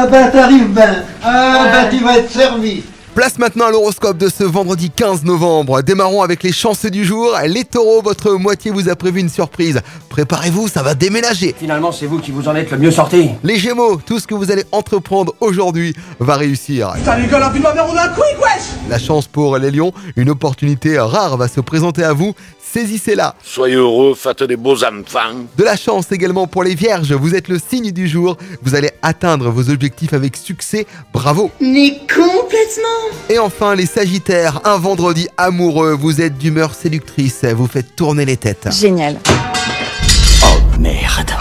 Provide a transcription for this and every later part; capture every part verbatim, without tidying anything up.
bah t'arrives ben. Ah bah tu vas être servi. Place maintenant à l'horoscope de ce vendredi quinze novembre. Démarrons avec les chanceux du jour. Les taureaux, votre moitié vous a prévu une surprise. Préparez-vous, ça va déménager. Finalement, c'est vous qui vous en êtes le mieux sorti. Les gémeaux, tout ce que vous allez entreprendre aujourd'hui va réussir. Putain, les gars, la vie de ma mère, on a un quick, wesh. La chance pour les lions, une opportunité rare va se présenter à vous. Saisissez-la. Soyez heureux, faites des beaux enfants. De la chance également pour les vierges, vous êtes le signe du jour. Vous allez atteindre vos objectifs avec succès. Bravo. Mais complètement. Et enfin les sagittaires, un vendredi amoureux. Vous êtes d'humeur séductrice, vous faites tourner les têtes. Génial. Oh merde.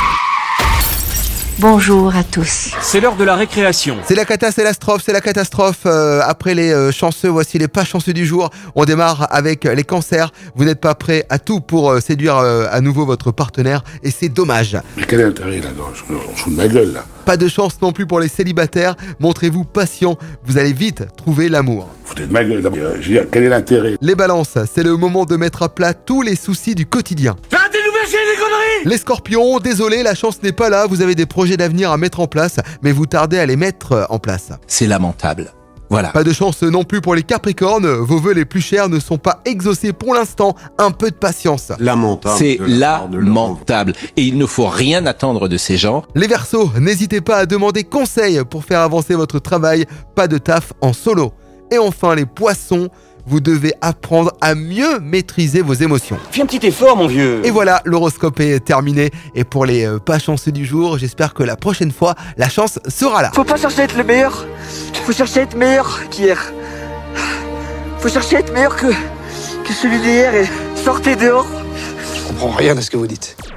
Bonjour à tous. C'est l'heure de la récréation. C'est la cata, c'est la strophe, c'est la catastrophe. Euh, après les euh, chanceux, voici les pas chanceux du jour. On démarre avec les cancers. Vous n'êtes pas prêts à tout pour euh, séduire euh, à nouveau votre partenaire et c'est dommage. Mais quel est l'intérêt là-dedans? On se fout de ma gueule là. Pas de chance non plus pour les célibataires. Montrez-vous patient. Vous allez vite trouver l'amour. Foutez de ma gueule. Euh, je veux dire, quel est l'intérêt? Les balances, c'est le moment de mettre à plat tous les soucis du quotidien. Arrêtez de nous berger les conneries. Les scorpions, désolé, la chance n'est pas là. Vous avez des projets d'avenir à mettre en place, mais vous tardez à les mettre en place. C'est lamentable. Voilà. Pas de chance non plus pour les capricornes. Vos vœux les plus chers ne sont pas exaucés pour l'instant. Un peu de patience. Lamentable. C'est de la part de Laurent. lamentable. Et il ne faut rien attendre de ces gens. Les Verseaux, n'hésitez pas à demander conseil pour faire avancer votre travail. Pas de taf en solo. Et enfin les poissons, vous devez apprendre à mieux maîtriser vos émotions. Fais un petit effort, mon vieux. Et voilà, l'horoscope est terminé. Et pour les euh, pas chanceux du jour, j'espère que la prochaine fois, la chance sera là. Faut pas chercher à être le meilleur, faut chercher à être meilleur qu'hier. Faut chercher à être meilleur que, que celui d'hier et sortez dehors. Je comprends rien à ce que vous dites.